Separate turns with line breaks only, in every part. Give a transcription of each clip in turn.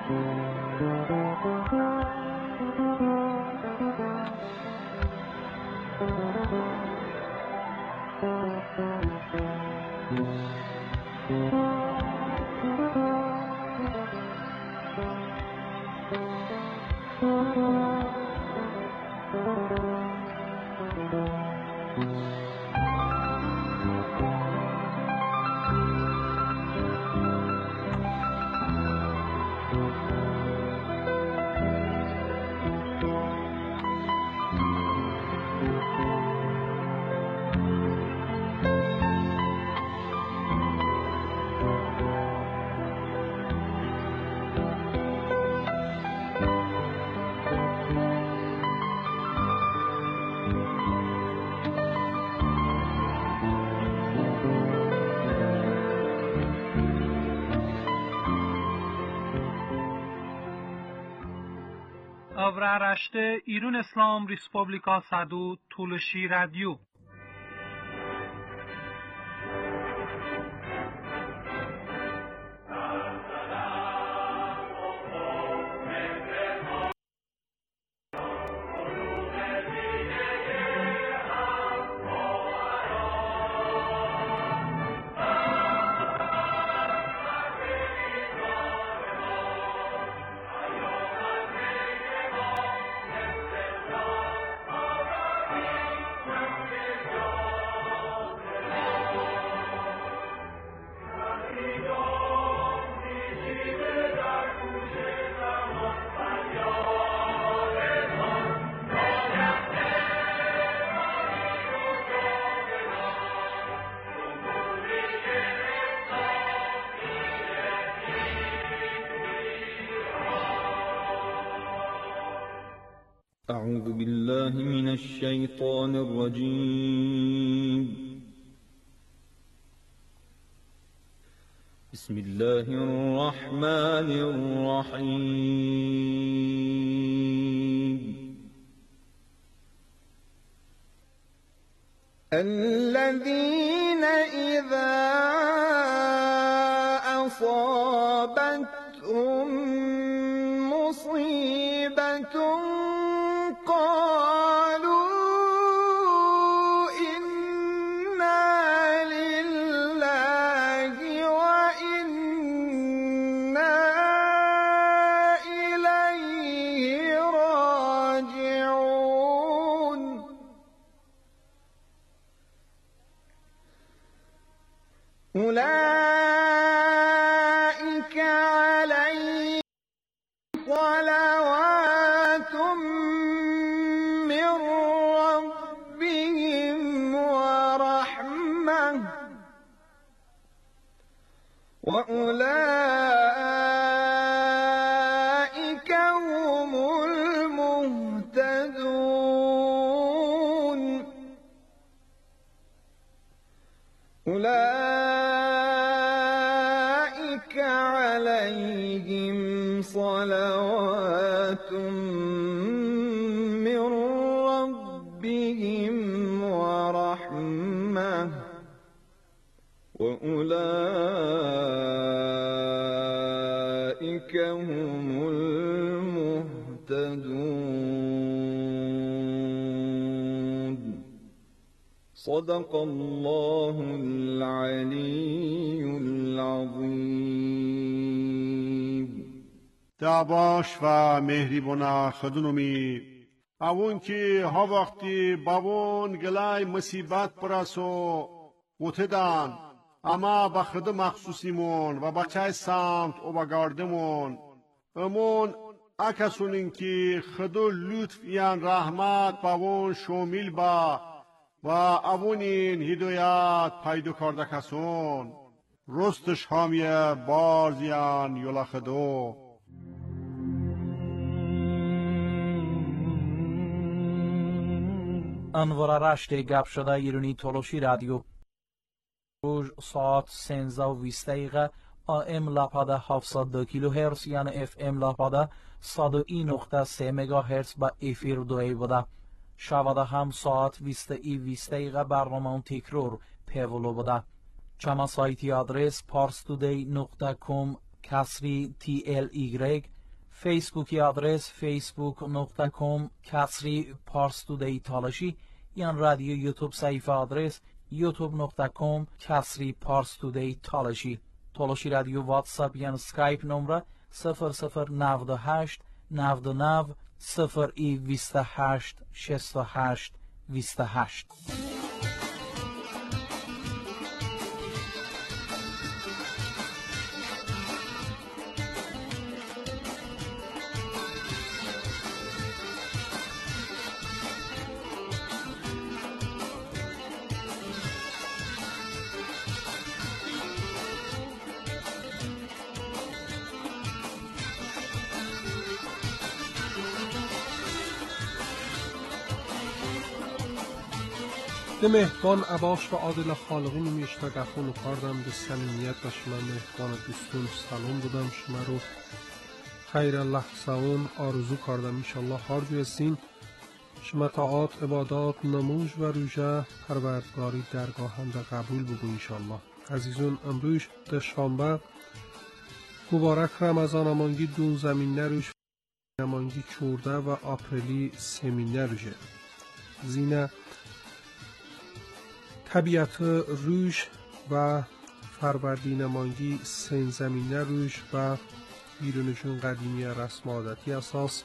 Avraaraște İrun İslam Respublika Sadu Tulshi Radio.
أعوذ بالله من الشيطان الرجيم. بسم الله الرحمن الرحيم. الذين إذا أصابتهم مصيبة أولئك عليهم صلوات من ربهم ورحمة وأولئك هم المهتدون. أولئك عليهم صلوات من ربهم ورحمة وأولئك هم المهتدون. صدق الله العلي العظيم.
دعواش و مهریبونا خدونومی اون که ها وقتی باون گلای مصیبت پرسو وتدان اما با خود مخصوصیمون و بچه سمت و بگاردمون امون اکسونین که خدو لطف یان رحمت باون شامل با و اونین هدایت پیدا کرده کسون رستش هامیه بارزیان یولا خدو.
انوار رشته گپ شده ایرانی تولوشی رادیو روز ساعت 13:20 AM لاپاده 702 کیلوهرتز یعنی FM لاپاده 101.3 مگاهرتز با افیر دوی بوده. شواده هم ساعت 20:20 برنامه تکرار پیولو بوده. چما سایتی آدرس parstoday.com /TLY فیسبوکی آدرس facebook.com/parstoday تالاشی یا رادیو یوتیوب صفحه آدرس youtube.com/parstoday تالاشی رادیو واتساپ یا اسکایپ نمره 0098 99 28 68 28.
ده مهبان عباش و عادل خالقی نمیشتا گفون و کاردم به سمیمیت و شما مهبان دوستون سلام بودم شما رو خیر الله سوون آرزو کردم انشالله هر هستین شما طاعات عبادات نموز و روژه پروردگاری درگاهنده قبول بگو انشالله. عزیزون امروز ده شنبه مبارک رمضان امانگی دون زمین نروش امانگی 14 و آپریلی سمین نروشه زینه طبیعت روش و فروردین مانگی سین زمینه روش و بیرونشون قدیمی رسم عادتی اساس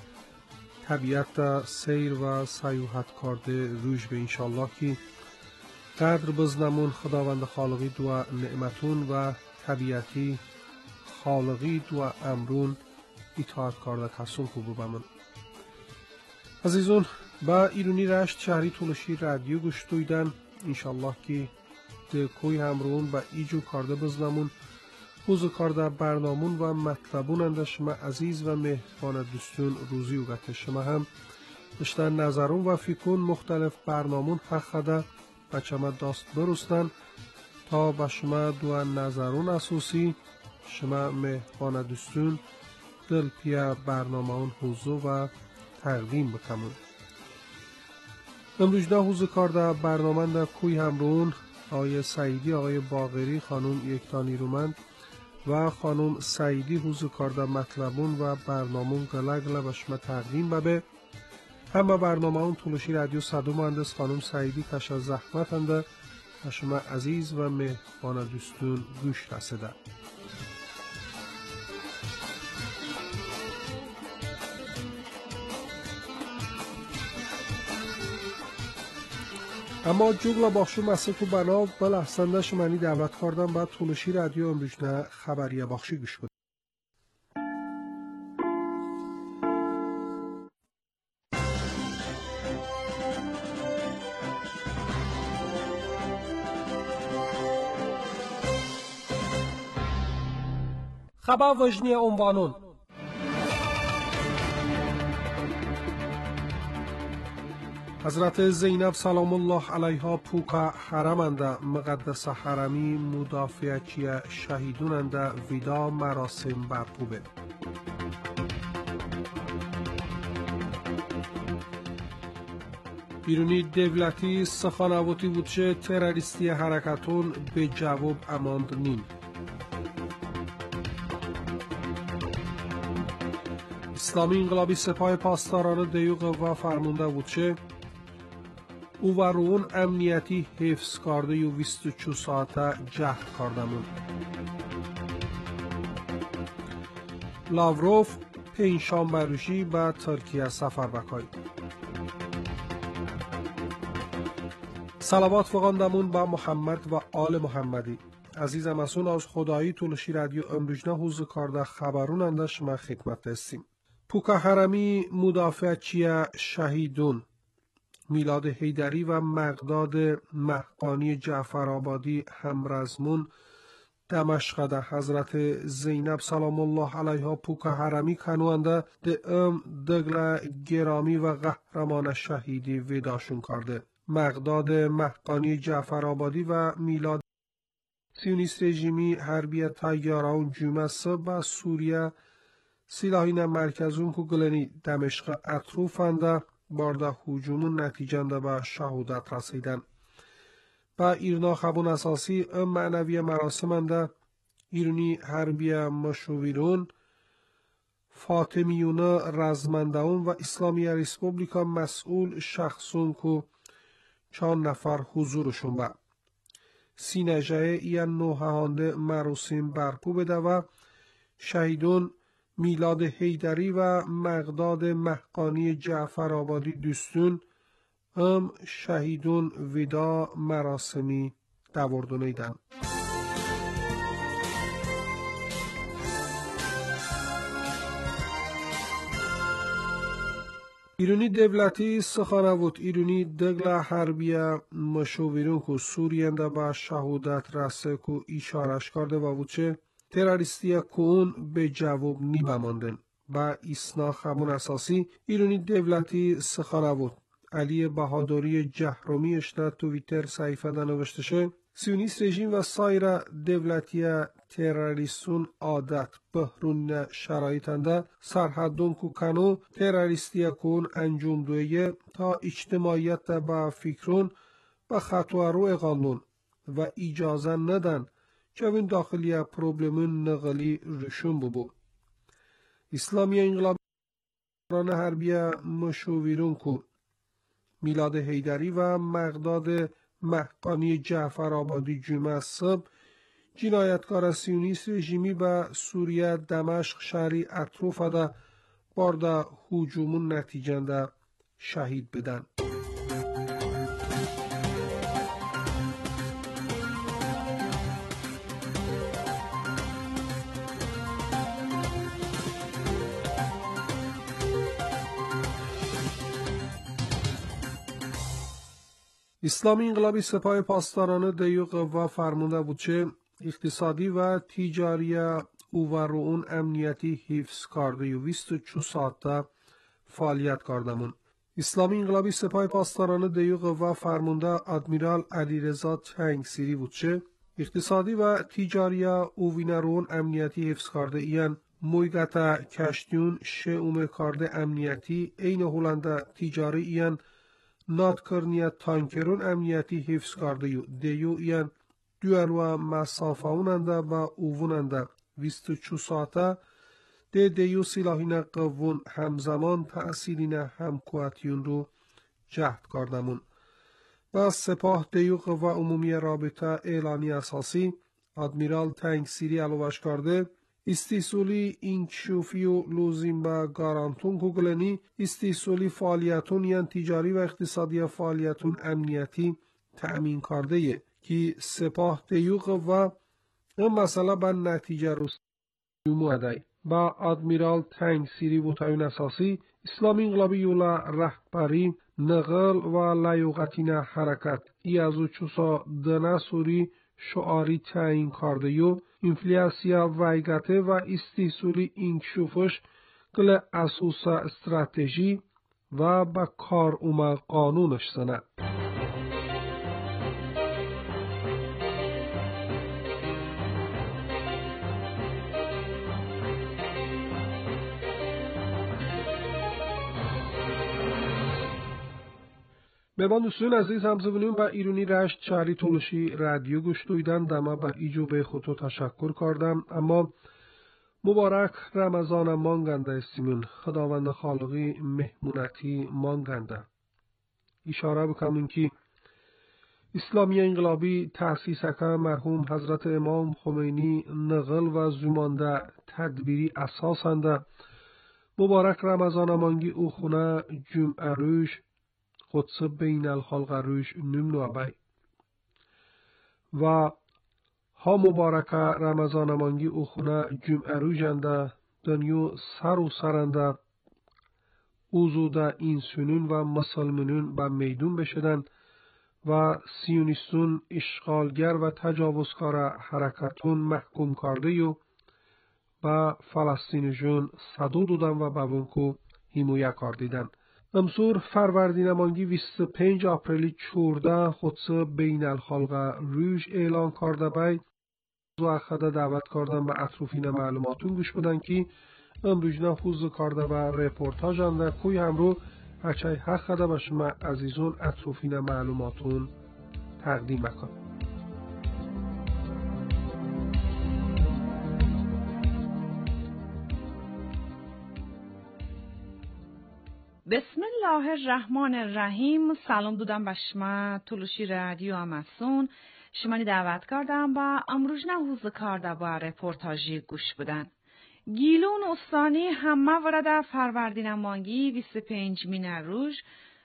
طبیعت سیر و سیاحت کرده روش به انشالله که قدر بزنمون خداوند خالقی دو نعمتون و طبیعتی خالقی دو امرون اطاعت کرده حسون خوب بمون. عزیزون با ایرونی رشت شهری تولشی رادیو گوش دویدن انشالله که ده کوی همرون با ایجو کرده بزنمون حوض کرده برنامون و مطلبون انده شما عزیز و مهربان دوستون روزی و گته شما هم بشتن نظرون و فکرون مختلف برنامون حق خده بچه ما داست برستن تا با شما دو نظرون اساسی شما مهربان دوستون دل پیا برنامه اون حوضو و تقدیم بکنون. امروز ده حوض کرده برنامه ده کوی همرون آقای سعیدی، آقای باقری، خانم یکتانی رومند و خانم سعیدی حوض کرده مطلبون و برنامون گلگل و شما تقدیم ببه. همه برنامه اون طولشی رادیو صدو مهندس خانم سعیدی کش از زحمت انده و شما عزیز و مهربان دوستون گوش رسیده. اما جوگلا باخشو مسئله تو بنا بل احسنده شمانی دعوت کردم بعد طولشی رادیو امروزنه خبریه باخشی گوش کنید. خبر وجنی عنوانون حضرت زینب سلام الله علیها پوکا حرمنده مقدس حرمی مدافعچی شهیدوننده ویدا مراسم برپوبه. بیرونی دولتی سخانواتی بودشه تروریستی حرکتون به جواب اماند نیم. اسلامی انقلابی سپاه پاسداران دیوق و فرمانده بودشه او و رون امنیتی حفظ کرده و 24 ساعته جهد کردمون. لاوروف پنجشنبه روزی به ترکیه سفر بکای. صلوات فغاندمون با محمد و آل محمدی. عزیزم اسون از خدایی طولشی رادیو امروزنه حوض کرده خبرون انده شما خدمت هستیم. پوکا حرمی مدافعچی شهیدون میلاد حیدری و مقداد مهقانی جعفرآبادی همرزمون دمشق ده حضرت زینب سلام الله علیها پوکا حرمی کنونده ده دگل گرامی و قهرمان شهیدی وداشون کرده. مقداد مهقانی جعفرآبادی و میلاد سیونیست رژیمی حربی تیاران جمعه صبح سوریه سلاحین مرکزون که گلنی دمشق اطروفنده بارده هجومون نتیجنده به شهادت رسیدن. با ایرنا خبون اساسی معنوی مراسمنده ایرانی حربی مشویرون فاطمیونا رزمندهون و اسلامی ریسپوبلیکا مسئول شخصون که 4 نفر حضورشون با سینجه این نوهانده مراسم برپو بده و شهیدون میلاد حیدری و مقداد مهقانی جعفر آبادی دوستون هم شهیدون ودا مراسمی دوردونیدن. ایرانی devleti سخنوت ایرانی دگل حربیه مشاورون که سوریانده با شهودت رسه که ایشارش کرده و بوچه تروریستی که اون به جواب نیبماندن. با اسنا خبون اساسی ایرانی devleti سخنوت علی بهادری جهرومی اشته تویتر صحیفه ده نوشته شه سیونیست رژیم و سایر devleti تروریستون عادت بحرون شرایطنده سرحدون که کنو تروریستی کن انجام دویه تا اجتماعیت با فکرون و خطوارو اقانون و اجازه ندن که این داخلی پروبلمون نقلی رشون ببو. اسلامی انقلابی حربیه مشاورون که میلاد حیدری و مقداد مهقانی جعفر آبادی جمعه صبح جنایتکار سیونیست رژیمی به سوریه دمشق شهری اطراف ده بارده هجومون نتیجنده شهید بدن. اسلامی انقلابی سپاه پاسداران دیو قوا فرموده بود چه اقتصادی و تجاری او و رون امنیتی حفظ کرده و 24 ساعته فعالیت کردمون. اسلامی انقلابی سپاه پاسداران دیو قوا فرمانده ادمیرال علیرضا تنگسیری بود چه اقتصادی و تجاری او و رون امنیتی حفظ کرده این مویگتا کشتیون شئوم کرده امنیتی این هولنده تجاری این نادکرنیت تانکرون امنیتی حفظ کرده دیو این دوارو مسافه اوننده با اووننده 24 ساعته دیو سلاحین قوون همزمان تأثیرین همکواتیون رو جهد کردمون. و سپاه دیو قوا عمومی رابطه اعلانی اساسی ادمیرال تنگسیری علوش کرده استیصولی اینکشوفی و لوزیم با گارانتون کوگلنی استیصولی فعالیتون یعنی تجاری و اقتصادی فعالیتون امنیتی تأمین کرده که سپاه دیوق و این مسئله به نتیجه رسیدگی با ادمیرال تنگسیری و تعیین اساسی اسلامی انقلابی یولا رهبری نقل و لیاقتین حرکت ای از چوسا دنه سوری شعاری تعیین کرده و انفلیاسیا ویگته و استیصولی اینکشوفش کل اساس استراتژی و با کار اومد قانونش سنه. مهمان دوستان عزیز همزبونیم با ایرانی رشت شهری تولشی رادیو گوش دویدن دما با ایجو به خودتو تشکر کردم اما مبارک رمضان مانگنده استیمون خداوند خالقی مهمونتی مانگنده اشاره بکنم که اسلامی انقلابی تأسیس که مرحوم حضرت امام خمینی نقل و زمانده تدبیری اساسنده مبارک رمضان مانگی او خونه جمعه روش قدس بین الخلق روش نمنو بای و ها مبارک رمضان مانگی او خونه جمعه روشنده دنیو سر و سرنده اوزوده این سنون و مسلمانون به میدون بشدن و سیونیستون اشغالگر و تجاوزکار حرکتون محکوم کرده و به فلسطینیشون صدو دادن و به ونکو حمایه کردیدن. امسور فروردین مانگی 25 آپریلی 14 قدس بین الخلق روش اعلان کرده باید و اخده دعوت کردن به اطروفین معلوماتون گوش بدن که امروزنا حوز کرده و رپورتاج هم و کوی همرو هچه حق خده به شما عزیزون اطروفین معلوماتون تقدیم بکن.
بسم الله الرحمن الرحیم. سلام دودم به شما تولوشی رادیو آماسون. شما دعوت کردم با امروز نهوز کارده با رپورتاجی گوش بدن. گیلون استانی همه ورده فروردین مانگی 25 مینه روز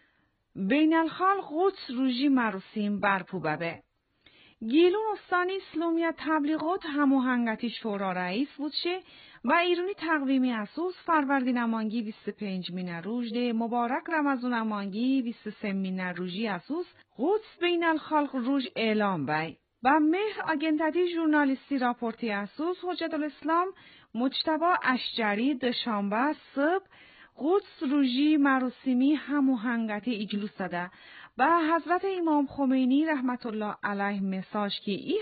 بین الخال قدس روژی مراسم برپو ببه. گیلون استانی اسلامیت تبلیغات هماهنگتی شورا رئیس بودشه و ایرونی تقویمی اساس فروردین مانگی 25 مینه روز ده مبارک رمضان مانگی 23 مینه روزی اساس قدس بین الخلق روز اعلام بای. با مهر آگنتتی ژورنالیستی راپورتی اساس حجت الاسلام مجتبی اشجری دوشنبه صبح قدس روژی مراسمی هماهنگتی اجلس داده و حضرت امام خمینی رحمت الله علیه مساج که ای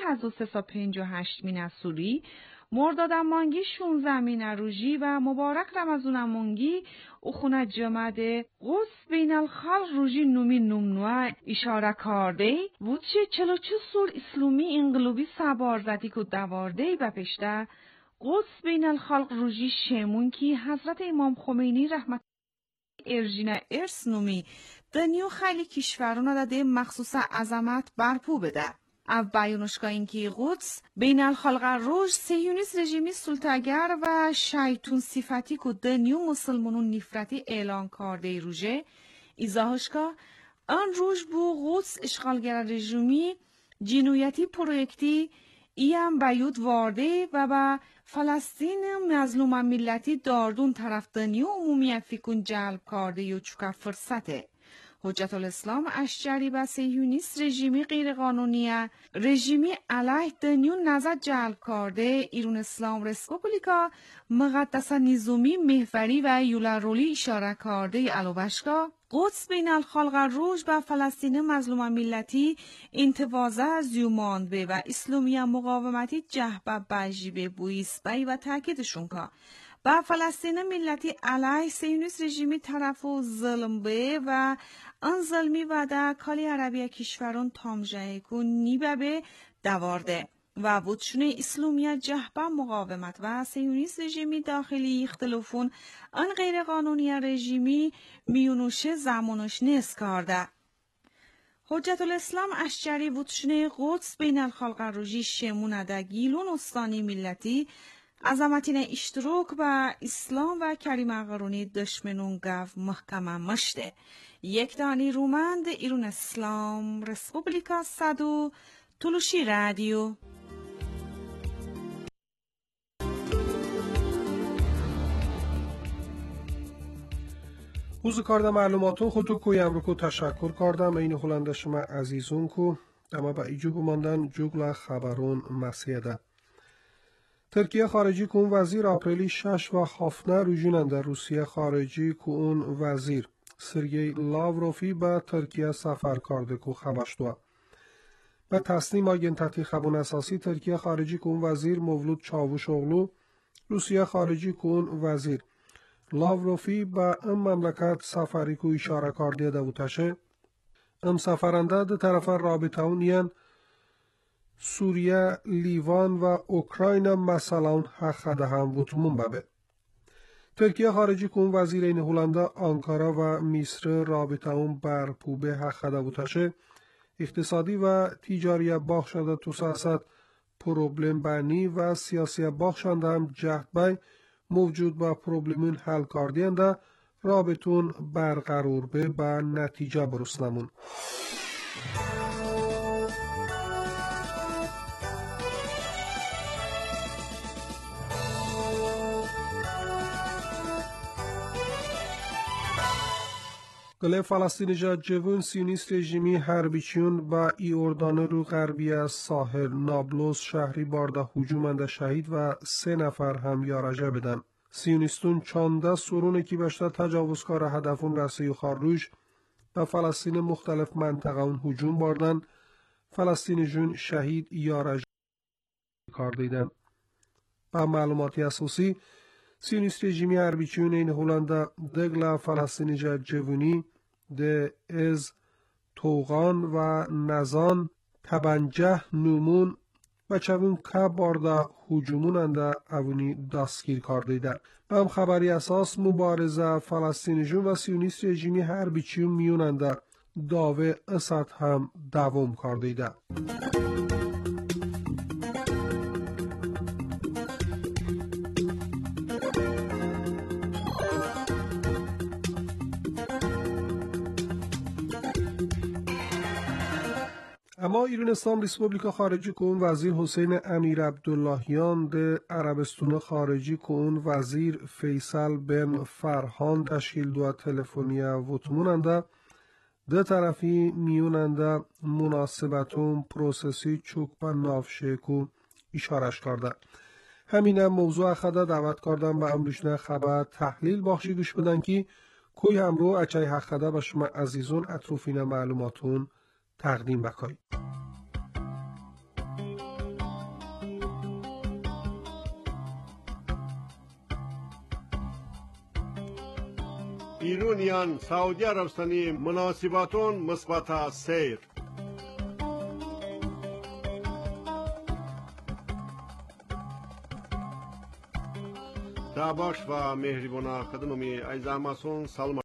1358 مینه سوری مرداد مانگی 16 مینه روژی و مبارک رمضان مانگی اخونه جمعه قدس بین الخلق روژی نومی نمنوه اشاره کرده بود چه 42 سال اسلامی انقلابی سبارزدی که دوارده و پشته قدس بین الخلق روژی شمون که حضرت امام خمینی رحمت ارژینه ارس نومی دنیو خیلی کشورون داده مخصوص عظمت برپو بده. او بیانشگاه این که قدس بین الخلق روز صهیونیست رژیمی سلطگر و شیطون صفتی که دنیو مسلمانون نفرتی اعلان کرده روژه ایزاهشگاه آن روز بو قدس اشغالگر رژیمی جنایتی پروژکتی ایم بیود وارده و با فلسطین مظلوم ملتی داردون طرف دنیو عمومی فکرون جلب کرده یا چکا فرصته. حجت الاسلام اشجری و صهیونیست رژیمی غیرقانونی رژیمی علیه دنیو نظر جلب کرده ایران اسلام رسپوبلیکا مقدس نظامی محوری و یولارولی اشاره کرده علوبشگاه قدس بین الخلق روز و فلسطین مظلوم ملتی انتوازه زیوماند به و اسلامی مقاومتی جهبه بجیبه بویس بای و تاکیدشون که با فلسطین ملتی علیه صهیونیست رژیمی طرف و ظلم به و آن ظلمی و در کالی عربی کشورون تامجه کن نیبه به دوارده و بودشون اسلامی جهبه مقاومت و صهیونیست رژیمی داخلی اختلافون آن غیر قانونی رژیمی میونوشه زمانش نیست کرده. حجت الاسلام اشجری بودشون قدس بین الخلق روژی شمونه در گیلون استانی ملتی عظمتین اشتراک با اسلام و کریم اغرونی دشمنون گف محکمه مشته. یک دانی رومند ایران اسلام رسپوبلیکا صدو تولوشی رادیو.
حوز کارده معلوماتون خودتو کویم رو که تشکر کردم این هلنده شما عزیزون که اما با ایجو بماندن جوگل خبرون مسیده. ترکیه خارجی که اون وزیر اپریلی 6 و هفته روژینن در روسیه خارجی که اون وزیر سرگی لاوروفی به ترکیه سفر کرده که خبشتوه. به تصنیم آگنتتی خبون اساسی ترکیه خارجی که اون وزیر مولود چاوشوغلو روسیه خارجی که اون وزیر لاوروفی به ام مملکت سفری که اشاره کرده دوتشه ام سفرنده ده طرف رابطه اونین سوریه، لیوان و اوکراین مثلا حق هم بوتمون ببه. ترکیه خارجی که اون وزیر این هلنده آنکارا و مصر رابطه اون بر پوبه حق بوتشه اقتصادی و تجاری باخ شده تو سیاست پروبلم بانی و سیاسی باخ شده هم جهد بای موجود با پروبلمون حل کردینده رابطون برقرار به نتیجه برسنمون. گله فلسطین جوون سیونیست رژیمی هربیچیون با ایوردان رو غربی از ساحل نابلس شهری بارده هجومنده شهید و 3 نفر هم یارجه بدن. سیونیستون چانده سرون کی بشته تجاوزکار هدفون رسی و خارروش به فلسطین مختلف منطقه اون هجوم باردن فلسطین جون شهید یارجه کار دیدن. با معلوماتی اساسی سیونیست رژیمی هربیچیون این هلنده دگل فلسطینی جوونی ده از توغان و نزان تبنجه نومون و چوون که بارده هجوموننده اوونی دستگیر کردیده. به هم خبری اساس مبارزه فلسطینیجون و سیونیست رژیمی هر چیون میوننده داوه اسد هم دوام کردیده. اما ایران اسلام ریسپوبلیکا خارجی کون وزیر حسین امیر عبداللهیان ده عربستان خارجی کون وزیر فیصل بن فرهان تشکیل دو تلفنیا وطموننده ده طرفی میوننده مناسبتون پروسسی چوک و نافشکو اشارش کرده. همین موضوع خدا دعوت کردم به امروشنه خبر تحلیل بخشی گوش بدن که کوی همرو اچای حق خدا به شما عزیزون اطروفین معلوماتون تقدیم بکای.
ایرونیان سعودی عربستانی مناسباتون مثبت سیر. تاباش و مهربان خدمتی ایزاماسون سلام.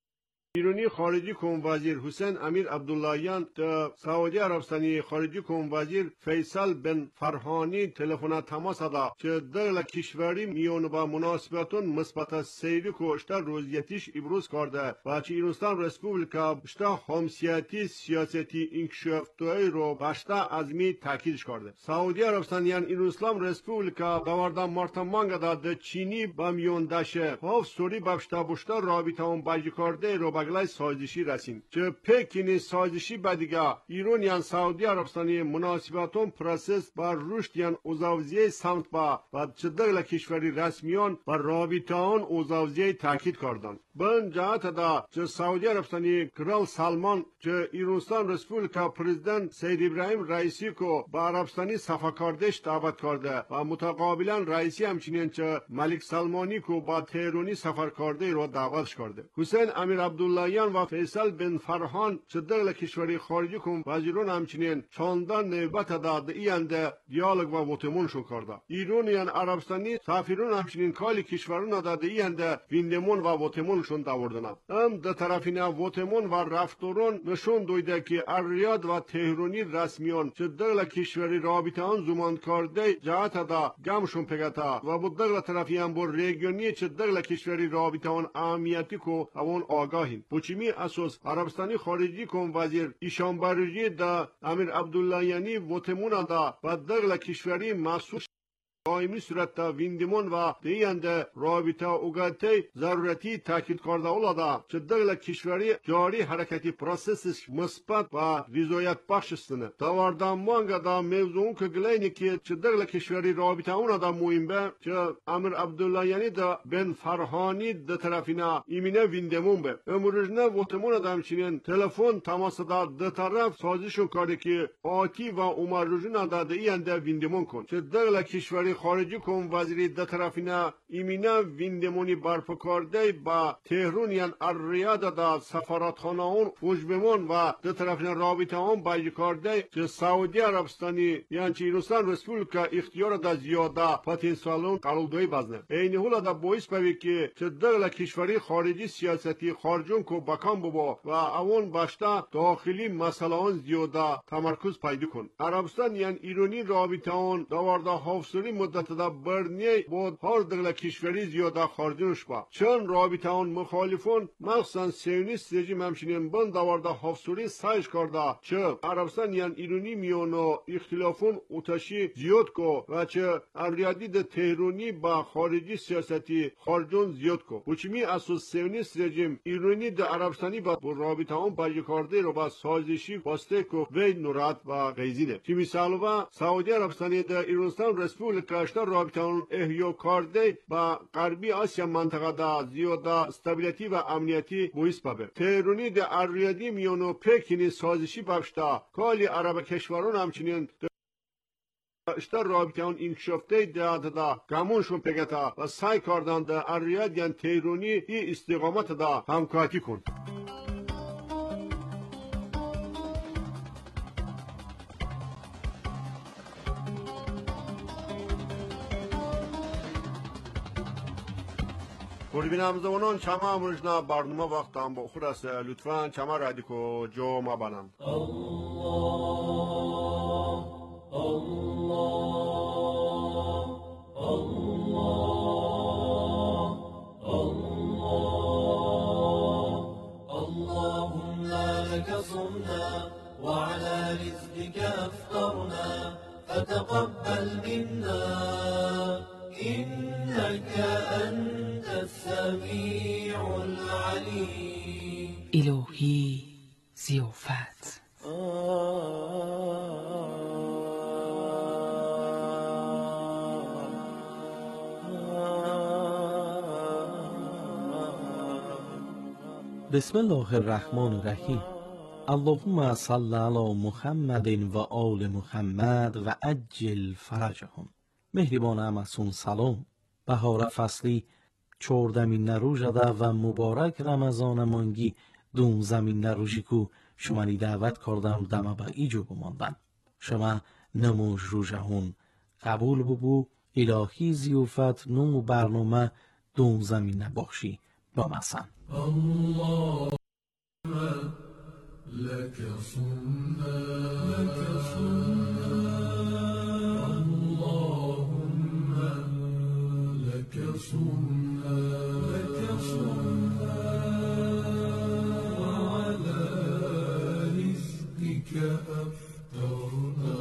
ایرانی خارجی کن وزیر حسین امیر عبداللهیان تا سعودی عربستانی خارجی کن وزیر فیصل بن فرهانی تلفن تماس داد که دل کشوری میون با مناسبتون مثبت سیری کوشتر روزیتیش ابروز کرده و چه ایران رسپوبلیکا بشتا همسیاتی سیاستی انکشافتوی رو بشتا ازمی تاکیدش کرده. سعودی عربستانیان ایران رسپوبلیکا دواردا مارتمانگ داد چینی با میون داشه هاف سوری بشتا بشتا رابطه اون باجی کرده رو بغلای سازشی رسیم که پکینی سازشی بدیگه ایرانیان سعودی عربستانی مناسباتون پروسس با رشدیان اوزاوزیه سمت با و چه دغل کشوری رسمیان و رابطه آن اوزاوزیه تاکید کردند. بن جهت دا چه سعودی عربستانی کرال سلمان چه ایران رسپوبلیکا پرزیدنت سید ابراهیم رئیسی کو با عربستانی صفا کردش دعوت کرده و متقابلا رئیسی همچنین چه ملک سلمانی کو با تهرانی سفر کرده رو دعوتش کرده. حسین امیر عبداللهیان و فیصل بن فرهان چه دغل کشوری خارجی کن وزیران همچنین چندان نوبت داد اینده دیالوگ و وطمون شو کرده. ایرانیان عربستانی سفیران همچنین کالی کشوران داد اینده ویندمون و وطمون شون داوردن. هم ده طرفین وطمون و رفتارون نشون دویده که ریاد و تهرانی رسمیان چه دغل کشوری رابطه آن زمان کرده جهت دا گمشون پگتا و بود دغل طرفی هم بر ریگیونی چه دغل کشوری رابطه آن اهمیتی کو اون آگاهین. بچمی اساس عربستانی خارجی کن وزیر ایشان برجی دا امیر عبداللهیانی وطمون دا و دغل کشوری مسئول دائمی صورت ویندمون و دیگه رابطه اوگاتی ضرورتی تاکید کرده اولادا چه دغل کشوری جاری حرکتی پروسسش مثبت و رضایت بخش استنه. داوردان مانگا دا موضوع که گلینی که چه دغل کشوری رابطه اونا دا مهم به چه امیر عبداللهیانی دا بن فرهانی دا طرفینا ایمینه ویندمون به. امروزنه وطمون دا همچنین تلفن تماس دا دو طرف سازشون کرده که آتی و عمر رجونا دا دیگه ویندمون کن. چه دغل کشوری خارجی کن وزیری ده طرفینا ایمینا ویندمونی برپا کرده با تهرونیان الریاده دا سفارتخانه اون وجبمون و ده طرفینا رابطه اون باجی کرده که سعودی عربستانی یعنی چه ایران رسپوبلیکا اختیار دا زیاده پتانسیالون قرار دوی بزنه. این حالا دا باعث بوی که چه دغل کشوری خارجی سیاستی خارجون کو بکام بابا و اون باشتا داخلی مسئله اون زیاده تمرکز پیدا کن. عربستان یعنی ایرانی رابطه اون دوارده هفسری مدت دا برنی بود هر دغل کشوری زیاده خارجونش با چون رابطه آن مخالفون مخصوصا سیونیست رژیم همچنین بند دوارده هفسوری سایش کرده چه عربستان یعنی ایرانی میونو اختلافون اوتشی زیاد کو و چه اریادی ده تهرانی با خارجی سیاستی خارجون زیاد کو وچمی اساس سیونیست رژیم ایرانی ده عربستانی با رابطه آن باجی کرده رو با سازشی باسته کو وی نورات و غیزینه که مثالو سعودی عربستانی ده ایران رسپوبلیکا رابطه اون احیا کرده با غربی آسیا منطقه دا زیاده استابیلیتی و امنیتی باعث بابه. تهرانی ده اریادی میونو پکینی سازشی بابشتا کالی عرب کشوران همچنین اشتر رابطه اون انکشافته دا گمونشون پگتا و سعی کردن ده اریاد یعنی تهرانی ای استقامت دا همکاری کن. کوری بینم زمانان چما امروزنا برنامه وقت هم با خود است. لطفاً چما رادیو جو ما بانم.
اللهم لك صمنا وعلى رزقك أفطرنا فتقبل منا إنك أنت السميع العليم.
الهی ضیافت.
بسم الله الرحمن الرحیم. اللهم صل علی محمد و آل محمد و عجل فرجهم. مهربان امسون سلام. بهار فصلی 14مین روزه و مبارک رمضان مانگی 12مین روزی کو شما نی دعوت کردم دم با ایجو بماندن. شما نموز روزهون قبول ببو الهی ضیافت نمو برنامه 12مین بخشی با مسن.
اللهم لك صمنا اللهم لك صمنا وعلى رزقك أفطرنا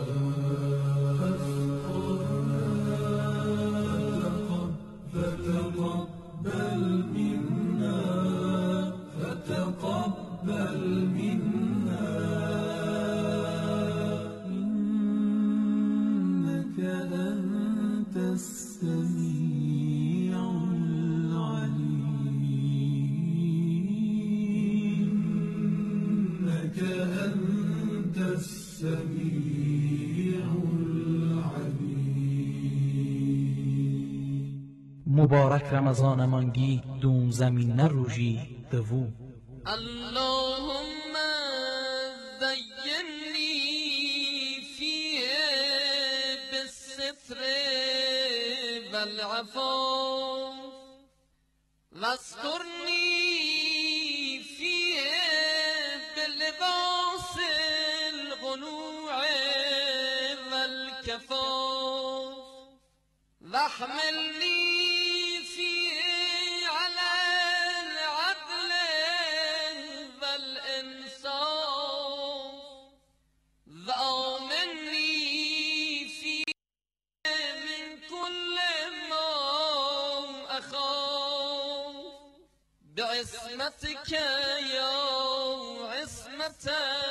فتقبل منا إنك أنت السميع العليم. إنك أنت السميع العليم.
مبارک رمضان مانگی 12مین روزی دوم.
اللهم زينني فيه بالستر والعفاف واسترني فيه بلباس القنوع والكفاف واحملني بعصمتك يا عصمة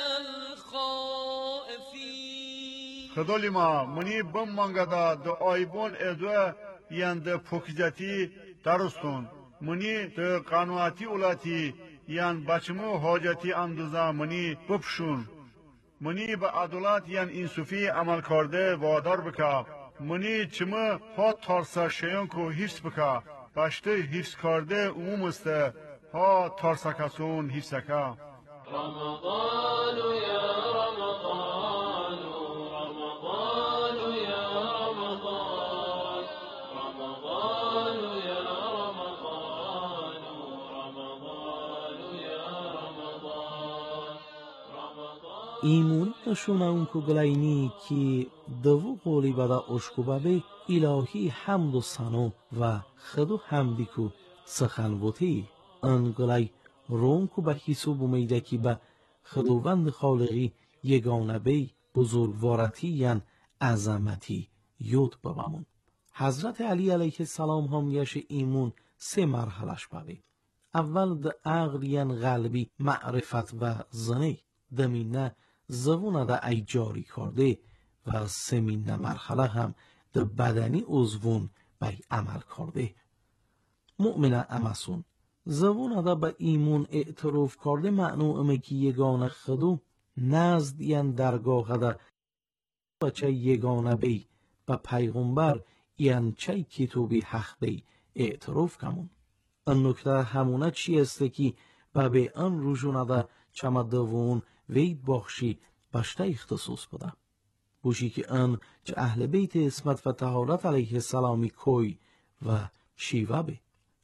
الخائفين.
خدای ما منی بم مانگدا دو آیبون ادو یند پوکیزتی درستون منی دو قانواتی اولاتی یان بچمو حاجتی اندوزا منی بپشون منی به عدالت یان انصافی عمل کرده وادار بکا منی چمه ها تارسا شیان کو حفظ بکا باشته حفظ کرده عموم است ها تارسکاسون حفظکا.
رمضان يا رمضان رمضان يا رمضان رمضان يا رمضان رمضان يا رمضان رمضان.
ایمون نشونه اون که گلینی که دو قولی بدا اشکوبه به الهی حمد و ثنا و خدو حمدی که سخنوتی انگلای روم که به حساب میده که به خداوند خالقی یگانه بی بزرگوارتی یان عظمتی یود ببمون. حضرت علی علیه السلام هم یش ایمون 3 مرحلش ببی. اول ده عقل یان قلبی معرفت و زنی دمینه زوونه ده ای جاری کرده و 3مین مرحله هم ده بدنی عضوون بی عمل کرده. مؤمن امسون زبون دا به ایمون اعتراف کرده معنومه که یگانه خدو نزد یان درگاه دا بچه یگانه بی به پیغمبر یان چه کتابی حق بی اعتراف کمون. ان نکته همونه چی است که به آن رجوع دا چما دوون وی بخشی بشته اختصاص بده. بوشی که آن چه اهل بیت اسمت و طهارت علیه السلامی کوی و شیوه بی.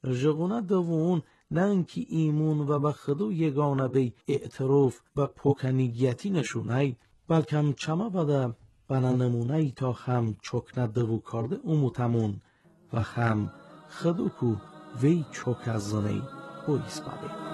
جغونه دوون ننکی ایمون و بخدو یگانه بی اعتراف و پوکنیگیتی نشونای بلکم چما بده بنا نمونه ای تا هم چکنه دوو کرده اموتمون و هم خدو کو وی چک از زنی بویس بده.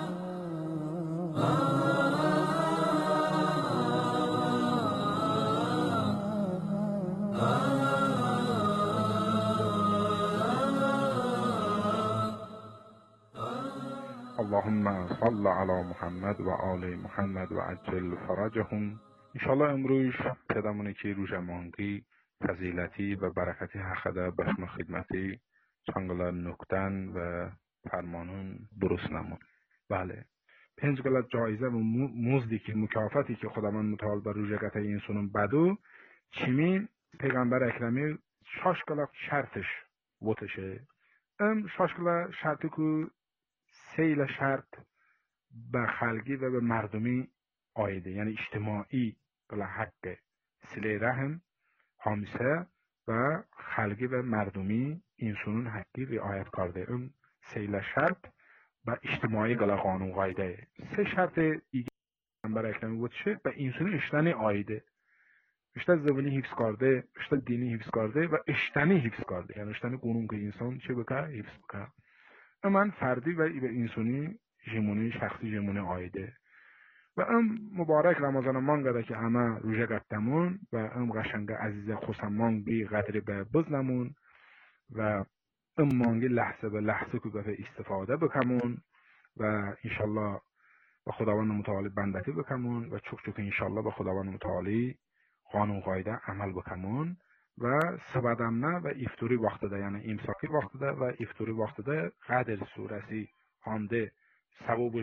اللهم صل علی محمد و آل محمد و عجل فرجهم. انشالله امروز پدمونه که روژه مانگی فضیلتی و برکتی حقده بشم خدمتی چنگلا نکتن و فرمانون درست نمون. بله 5 گلت جایزه و مزدی که مکافاتی که خداوند متعال بر روژه گته اینسونون بدو چیمی پیغمبر اکرمی 6 گلت شرطش بوتشه شش گلت شرطی که سیل شرط به خلقی و به مردمی آیده، یعنی اجتماعی بلا حق سله رحم همسه و خلقی و مردمی اینسونون حقی رعایت کرده. اون سیل شرط به اجتماعی بلا قانون قایده. 3 شرط دیگه برای اکرمی بود شه به اینسونون اشتنی آیده، اشتن زبانی حفظ کرده، اشتن دینی حفظ کرده و اشتنی حفظ کرده، یعنی اشتن قانون که انسان چه بکه حفظ بکه. اما فردی و به انسانی جمونی شخصی جمونی آیده و ام مبارک رمضان مانگده که همه روژه گفتمون و ام قشنگ عزیز خسمان بی قدر به بزنمون و ام مانگی لحظه به لحظه که گفته استفاده بکمون و انشالله به خداوند متعالی بندگی بکمون و چک انشالله به خداوند متعالی قانون قاعده عمل بکمون و سبدمنه و افطاری وقت ده، یعنی امساکی وقت ده و افطاری وقت ده قدر سورسی خوانده ثوابش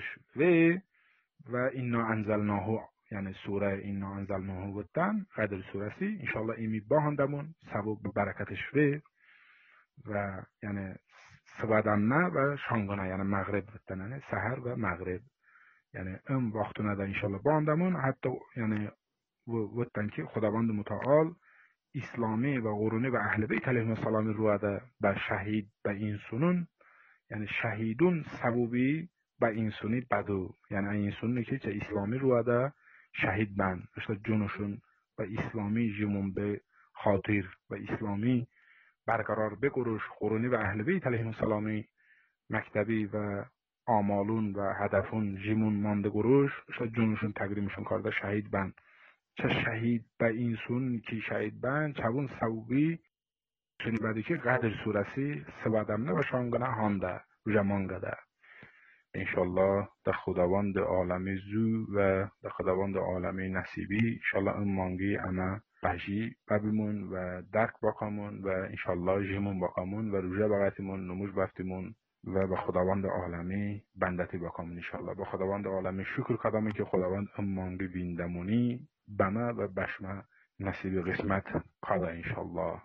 و اینا انزلناه، یعنی سوره اینا انزلناه بودن قدر سورسی انشالله ایمی باهندمون ثواب برکتش و یعنی سبدمنه و شانگانه، یعنی مغرب بودن، یعنی سحر و مغرب، یعنی ام وقتونه ده انشالله باهندمون حتی یعنی بودن که خداوند متعال اسلامی و قرونی و اهل بیت علیهم السلام روده به شهید به اینسونون، یعنی شهیدون ثوابی به اینسونی بدو، یعنی اینسونی که چه اسلامی روده شهید بند رشته جونشون و اسلامی جمون به خاطر و اسلامی برقرار بگروش قرونی و اهل بیت علیهم السلام مکتبی و آمالون و هدفون جمون مانده گروش رشته جونشون تقریمشون کرده شهید بند. چه شهید به اینسون که شهید بند چون ثوابی چنین بعدی که قدر سورسی سبادمنه و شانگانه هانده روژه مانگده. انشالله در خداوند عالمی زو و در خداوند عالمی نصیبی انشالله اون مانگی اما بحشی ببیمون و درک باقامون و انشالله جیمون باقامون و روژه بغتیمون نموز بفتیمون و به خداوند عالمی بندتی باقامون. انشالله به خداوند عالمی شکر کدامی که خداوند اون مانگی بیندمونی بنا و بشمه نصیب قسمت قدا انشالله.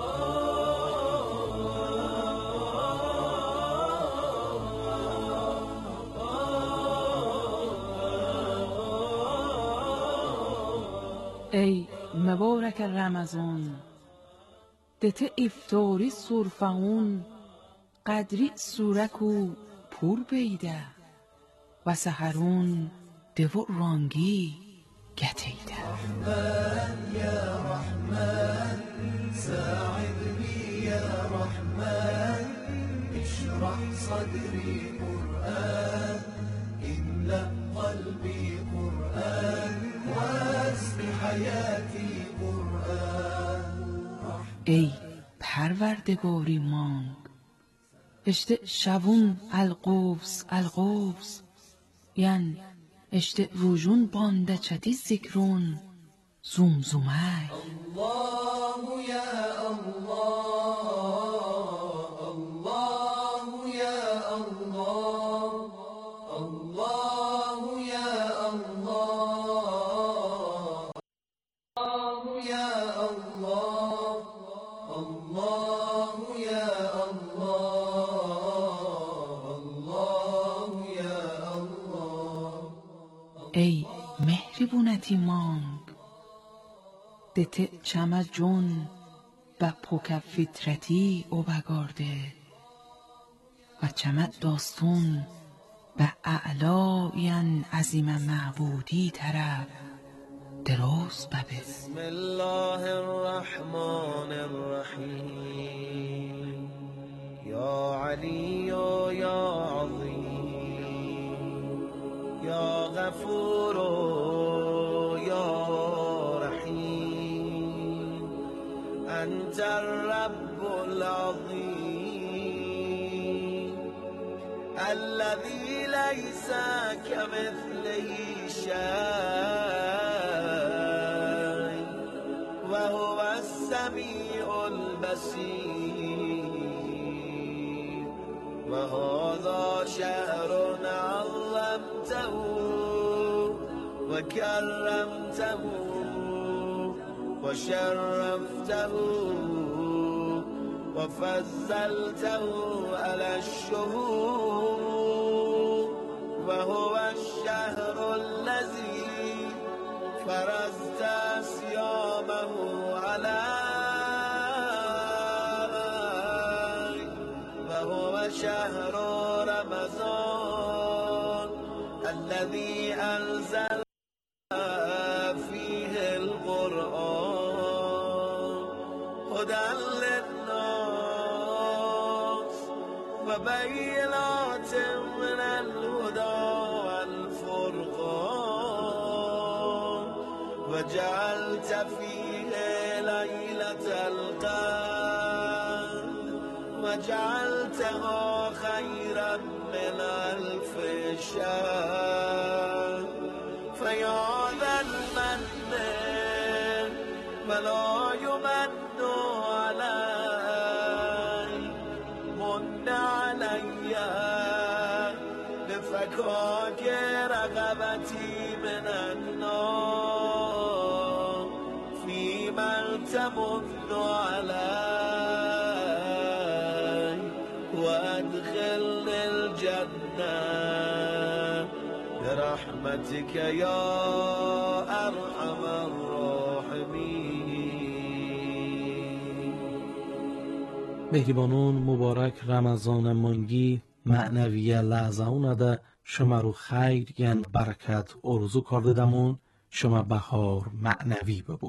ای مبارک رمضان دته افطاری سرفعون قدری سورکو پور بیده و سحرون دو رانگی گتیده.
رحمن یا رحمن ساعدني يا رحمن اشرح صدري قرآن املأ قلبي قرآن واسق حياتي قرآن.
ای پروردگاری مانگ اشته شبون القوس یعنی اشته روژون بانده چتی ذکرون زومزومای.
الله يا الله الله يا الله الله يا الله الله يا الله الله يا الله الله يا الله.
ای مهربونتی مانگ دته چمه جون با پوک فطرتی او بگارده و چمد داستون به اعلاین عظیم معبودی طرف درست ببه.
بسم الله الرحمن الرحیم یا علی یا عظیم یا غفور یا رحیم انت الرب العظیم الذي ليس كمثله شيء وهو السميع البصير وهذا شهر علمته وكرمته وشرفته وفضلته على الشهور وهو الشهر الذي فرضت صيامه علي وهو شهر رمضان الذي أنزل فيه القرآن هدى للناس وبينات من الهدى والفرقان وجعلت فيه ليلة القدر وجعلتها خيرا من ألف شهر فيا ذا المن ولا يمن علي من علي بفكاك رغبتي من النار في من تمن علي وأدخلني الجنة برحمتك يا أرحم الراحمين.
مهربانون مبارک رمضان مانگی معنویه لحظه ده شما رو خیر یعن برکت ارزو کرده دمون شما بهار معنوی ببو.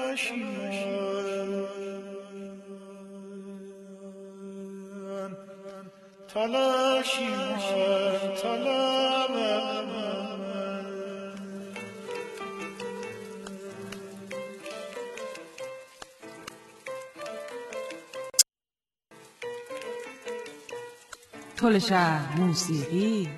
طول شهر موسیقی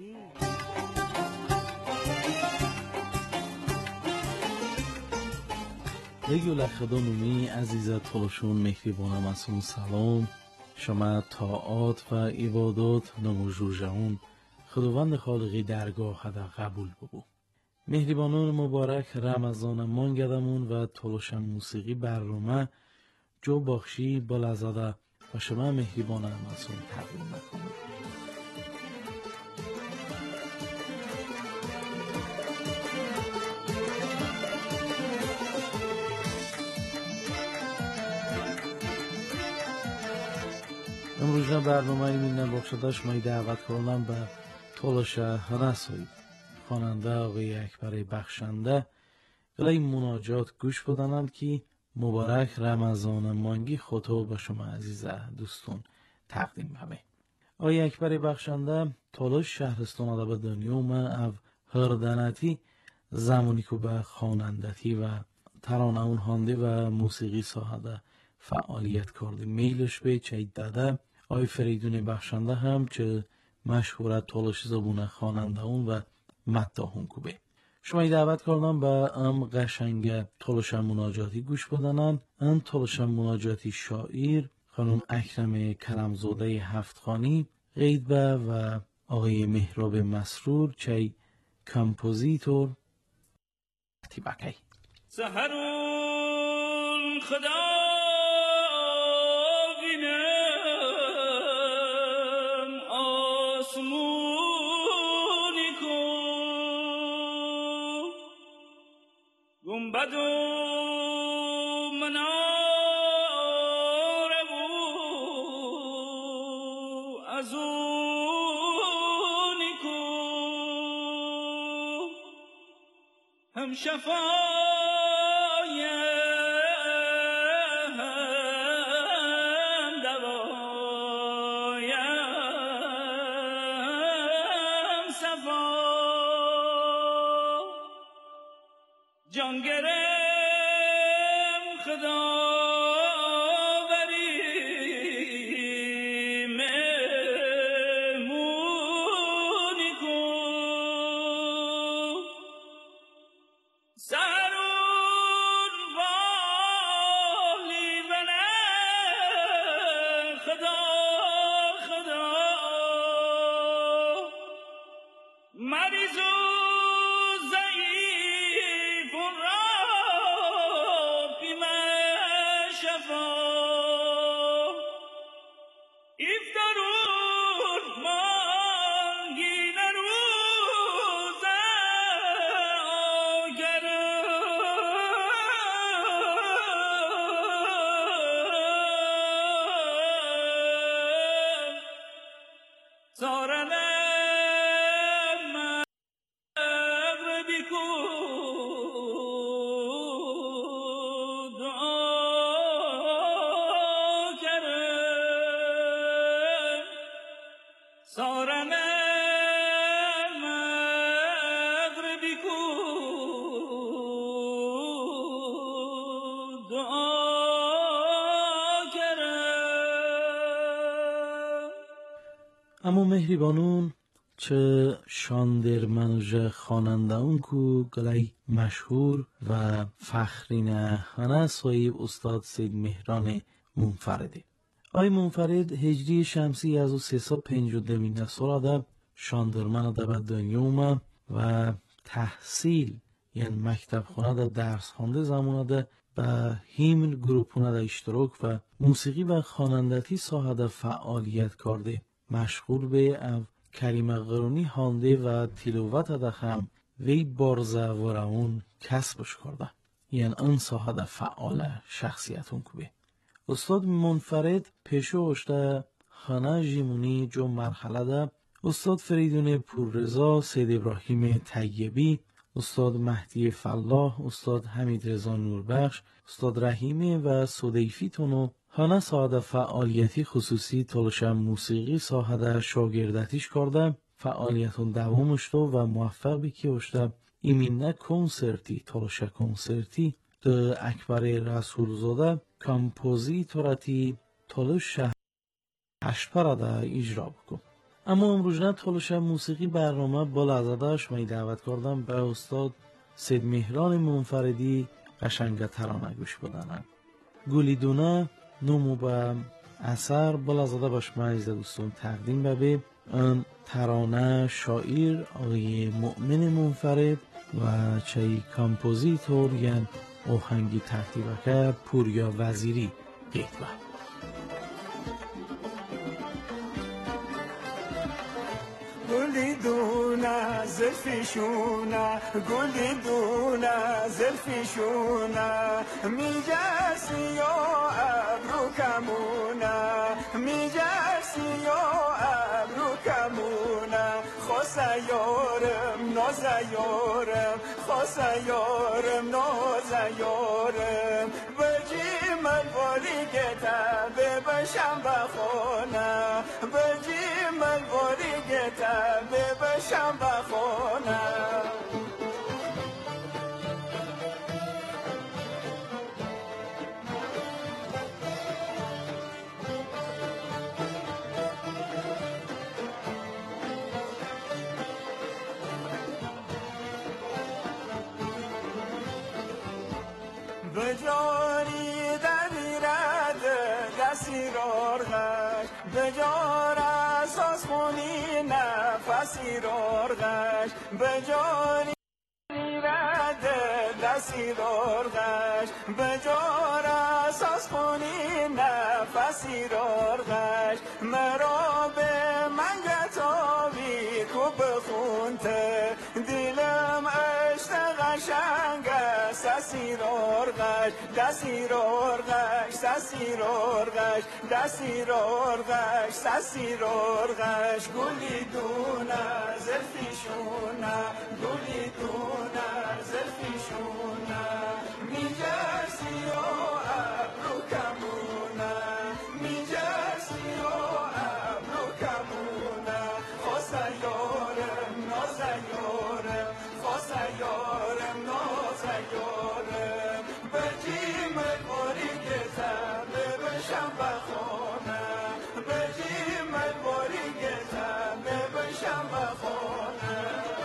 رگیو خدانومی عزیزت طولشون مهربانم اسون سلام شما طاعات و عبادات نموجور جهون خداوند خالقی درگاه هده قبول ببو. مهربانان مبارک رمضان مانگدمون و طولشن موسیقی برنامه جو باخشی بالازاده و شما مهربانم اسون تقدیم نکنید. امروز برنامه این بخشداش مایی دعوت کنم به طولش هنسایی خواننده آقای اکبر بخشنده گلای مناجات گوش بدنند که مبارک رمضان مانگی خطو به شما عزیز دوستون تقدیم همه. آقای اکبر بخشنده طولش شهرستان آده به دنیا و هردنتی زمانی که به خوانندتی و ترانه اون هانده و موسیقی ساحده فعالیت کرده میلش به چید داده. آقای فریدون بخشنده هم چه مشهورت طولش زبون خواننده اون و مداحون کوبه. شما دعوت کردم به ام قشنگ طولش مناجاتی گوش بدنن. ام طولش مناجاتی شاعر خانم اکرم کرمزاده هفتخانی غیدبه و آقای مهراب مسرور چه کمپوزیتور تیبکی
سحرون خدا گنبد و مناره و از او
اما مهریبانون چه شاندر منوژه خواننده اون کو گلی مشهور و فخرینه خانه صاحب استاد سید مهران منفرده. آی منفرد هجری شمسی از 352 سال شاندرمن در دنیا اومد و تحصیل یعنی مکتب خونه در درس خونده زمانه ده به هیمن گروپونه در اشتراک و موسیقی و خوانندگی ساحه ده فعالیت کرده. مشغول به او کلمه قرونی خوانده و تلاوت ده هم وی بارزه و روان کسبش کرده. یعنی آن ساحه ده فعال شخصیتون کوبه. استاد منفرد پیشوش ده خانه جیمونی جو مرحله ده استاد فریدون پوررضا، سید ابراهیم طیبی، استاد مهدی فلاح، استاد حمید رضا نوربخش، استاد رحیم و سدیفی تونو خانه ساعت فعالیتی خصوصی تلش موسیقی ساحه شاگردتیش کرده. فعالیتون دوامش تو و موفق بیکی اشته ایمینه کنسرتی تلش کنسرتی ده اکبر رسولزاده کمپوزیتورتی تلش هشپره ده اجرا بکن. اما امروزنه تلش موسیقی برنامه با لحظدهش می دعوت کردم به استاد سید مهران منفردی قشنگ ترانه گوش بدنن. گلیدونه نمو به اثر با لحظده باش مجد دوستان تقدیم به ان ترانه شاعر آقای مؤمن منفرد و چه کمپوزیتور یعنی آهنگی ترتیبه که پوریا وزیری گیت به
گلی دونه زلفیشونه گلی دونه زلفیشونه میجرسی یا ابرو کمونه میجرسی یا ابرو کمونه خواسته یارم نازه یارم خواسته یارم نازه یارم بجی من باری گتا ببشم بخونه بجی من باری گتا ببشم بخونه بجاری دمیرد دستی رارغش بجار اساس خونی نفسی رارغش بجاری دمیرد دستی رارغش بجار اساس خونی نفسی رارغش مرا به من گتابی کو بخونته دیلم اشت قشنگ سسیرورغش دسیرورغش سسیرورغش دسیرورغش سسیرورغش گلی دونه زلفیشونه گلی دونه زلفیشونه کمونه میجرسی و ابرو کمونه میجرسی و ابرو کمونه خواسته یارم نازه یارم خواسته یارم نازه یارم بجیم باری گزم ببشم بخونه بجیم باری گزم ببشم بخونه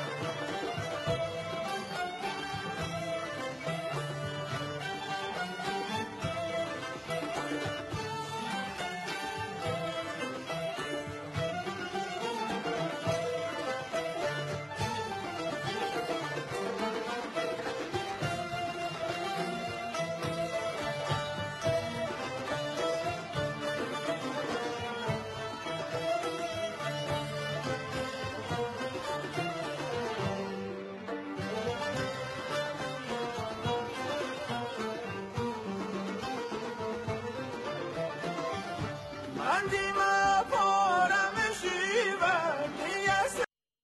من دیمه پارم شیوه نیست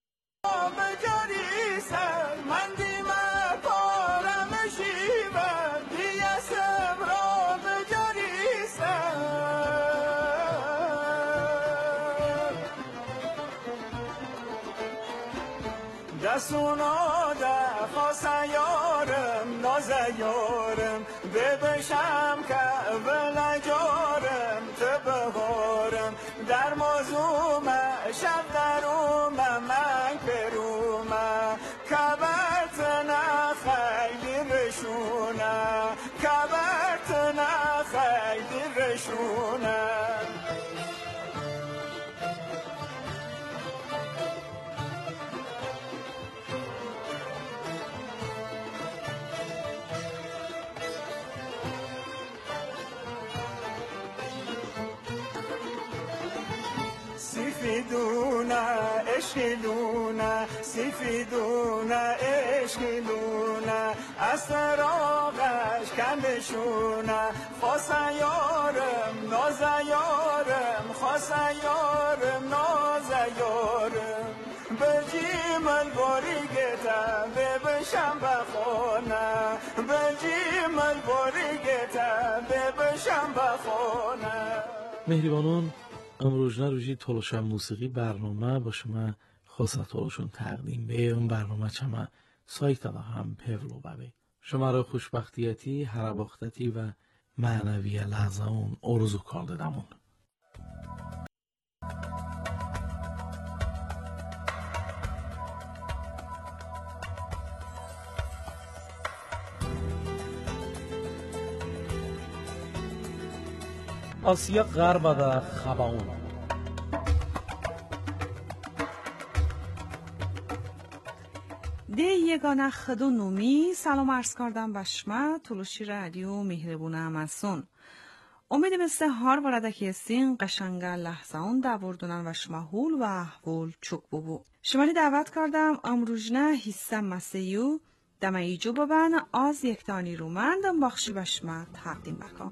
بجریسم من دیمه پارم شیوه نیستم را بجریسم دستونا ده خواسته یارم نازه یارم ببشم که بلجارم تبهارم در موضوع شب دروم من کروم کبرت نخیلی رشونه کبرت نخیلی رشونه سفیدونه اشکلونه سفیدونه اشکلونه از سراغش کمشونه خواسته یارم نازه یارم خواسته یارم نازه یارم بجیم الباری گتم ببشم بخونه بجیم الباری گتم ببشم بخونه.
مهربانان امروزنا روزی تولوشا موسیقی برنامه با شما خواست تولوشون تقدیم به اون برنامه چما سایت دا هم پولو ببی شما را خوشبختیتی، هرباختتی و معنوی لحظه اون ارزو کار دادمون. آسیا غرب دا خباون
ده یگانه خدو نومی سلام عرض کردم به شما تولوشی رادیو مهربون امسون. امید مثل هر ورده که استین قشنگه لحظه اون دوردونن و شما هول و احوال چوک ببو. شما دعوت کردم امروزنه حصه مسیو دم ایجو ببن از یک تانی رومندم بخشی به شما تقدیم بکن.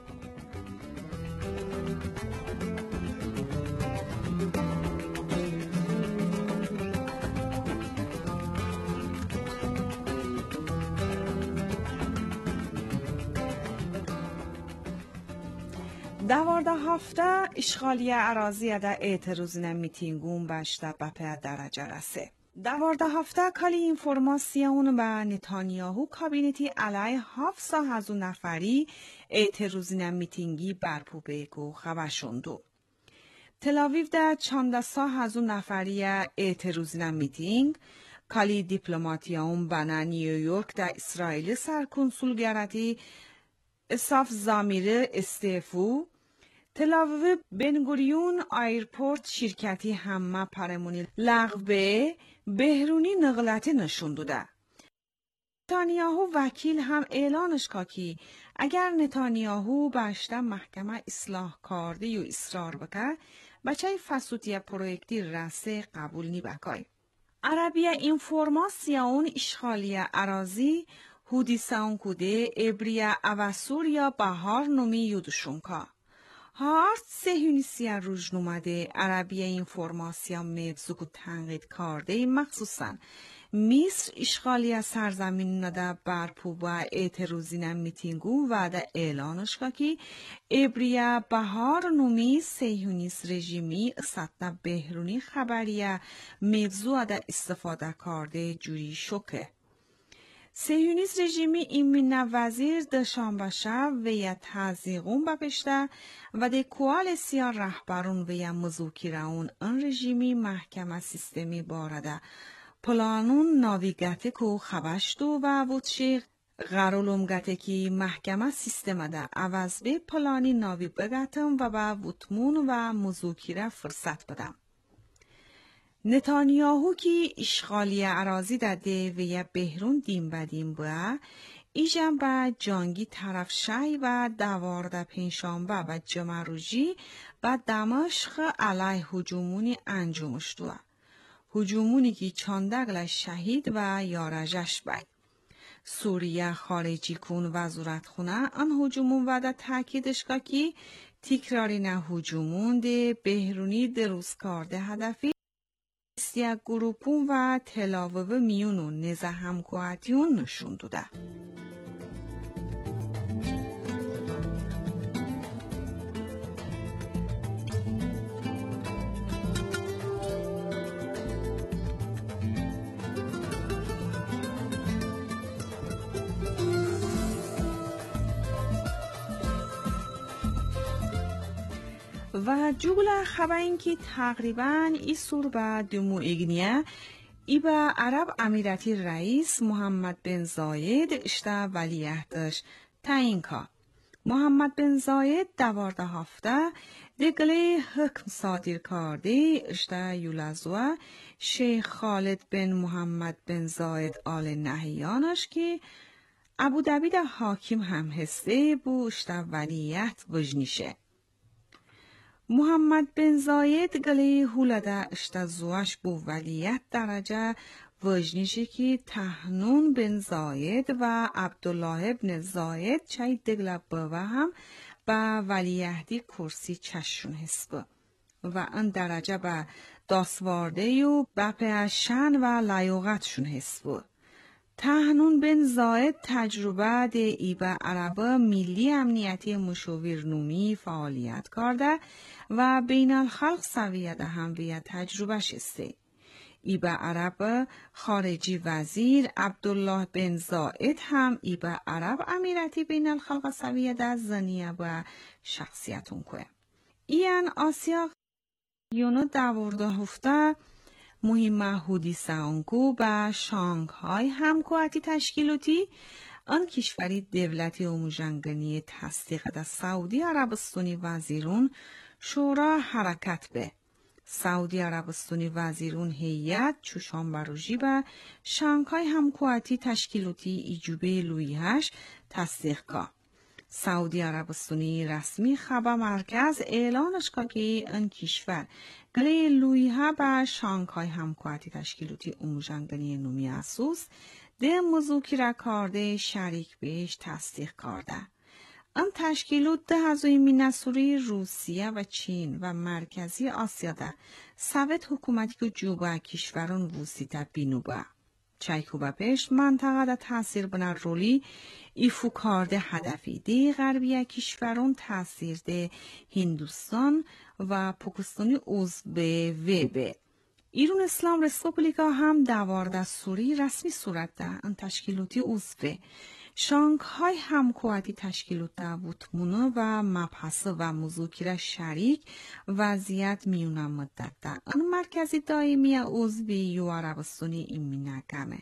دوارده هفته اشغالی اراضی دا اعتراضی میتینگون بشته به درجه رسه. دوارده هفته کلی اینفورماسیون به نتانیاهو کابینتی علیه 700 نفری اعتراضی میتینگی برپو بگو خبرشوندو. تلاویو دا 400 نفری اعتراضی میتینگ کلی دیپلماتیون بنا نیویورک دا اسرائیل سرکنسولگرتی اصاف زامیره استعفو تلاویو بنگوریون ایرپورت شرکتی همه پرمونی لغو به بهرونی نقلتی نشون داده. نتانیاهو وکیل هم اعلانش که اگر نتانیاهو باشته محکمه اصلاح کردی و اصرار بکه بچه فسوتی پرویکتی رسه قبول نی بکای. عربیه اینفورماسیون اشغالی اراضی هودی ساون کوده ابریه اواسوریا بهار نومی یودشون که. Hardt sehunisiya rujnumade Arabiya informasya mevzuku tanqid karde مخصوصاً مصر اشغالی سرزمین دا برپو و اعتراضینم میتینگو و دا اعلانش که ابریا بهار نومی سیهونیس رژیمی سطنا بهرونی خبریه موضوع دا استفاده کرده جوری شکه. سیهونیس رژیمی ایمین وزیر دشانبه شب و یا تازیقون بپشته و ده کوالسیا رهبرون و یا مذاکرهون ان رژیمی محکمه سیستمی بارده پلانون ناویگته کو خبشتو و وچی غرولومگته کی محکمه سیستم ده عوض به پلانی ناوی بگتم و با وطمون و مذاکره فرصت بدم. نتانیاهو کی اشغالی اراضی داده و یا بهرون دیم بدیم با ایجم با جانگی طرف شای و دوارده پنجشنبه و جمعروجی و دمشق علیه هجومونی انجامش دوه. هجومونی که چاندگل شهید و یارجش بید. سوریه خارجی کن وزارت خونه ان هجومون و دا تاکیدش که تکراری نه هجومون ده بهرونی دروز کرده هدفی یک گروپون و تلاوه میونون نزه همکواتیون نشون دوده. و جوگل خبر این که تقریباً ای سور با دمو اگنیه ای با عرب امیراتی رئیس محمد بن زاید اشتا ولیعهدش تعیین که محمد بن زاید 12 هفته دگله حکم صادر کرده اشتا یولازوه شیخ خالد بن محمد بن زاید آل نهیانش که ابودبی ده حاکم هم هسته بو اشتا ولیعهد وجنیشه. محمد بن زاید گلی هولده اشتا زوش بو ولیت درجه وجنیشه که تهنون بن زاید و عبدالله بن زاید چای دگل بوه هم با ولیهدی کرسی چشون هست و ان درجه با داسوارده و با شن و لیاقتشون هست. تهنون بن زاید تجربه ده ای با عرب ملی امنیتی مشاور نومی فعالیت کرده و بین الخلق سویه ده هم ویه تجربه شسته. ای با عرب خارجی وزیر عبدالله بن زاید هم ای با عرب امیرتی بین الخلق سویه ده زنیه و شخصیتون که. این آسیا یونو 12 هفته مهم حدیث آنکو با شانگهای همکواتی تشکیلاتی آن کشوری دولتی اوموژنگنی تصدیق ده سعودی عربستانی وزیرون شورا حرکت به سعودی عربستانی وزیرون هیئت چوشان بروجی به شانگهای همکواتی تشکیلاتی ایجوبه لویهش تصدیق که سعودی عربستانی رسمی خبر مرکز اعلانش که این کشور گلی لویها با شانگهای همکواتی تشکیلاتی اوموژنگنی نومی اسوس ده مذاکره کرده شریک بهش تصدیق کرده. این تشکیلات ده هزوی مینسوری روسیه و چین و مرکزی آسیا ده سویت حکومتی که جوبه کشوران وسیطه بینوبه. چایکوبه پیش منطقه ده تاثیر بنا رولی ایفو کرده هدفی ده غربی کشوران تاثیر ده هندوستان و پاکستانی عضو به ایران اسلام رسپوبلیکا هم 12 سوری رسمی صورت ده ان تشکیلاتی عضو شانگهای همکواتی تشکیلات ده بوتمونو و مبحث و مذاکره شریک وضعیت میونه مدت ده ان مرکزی دائمی عضوی یو عربستانی این کمه.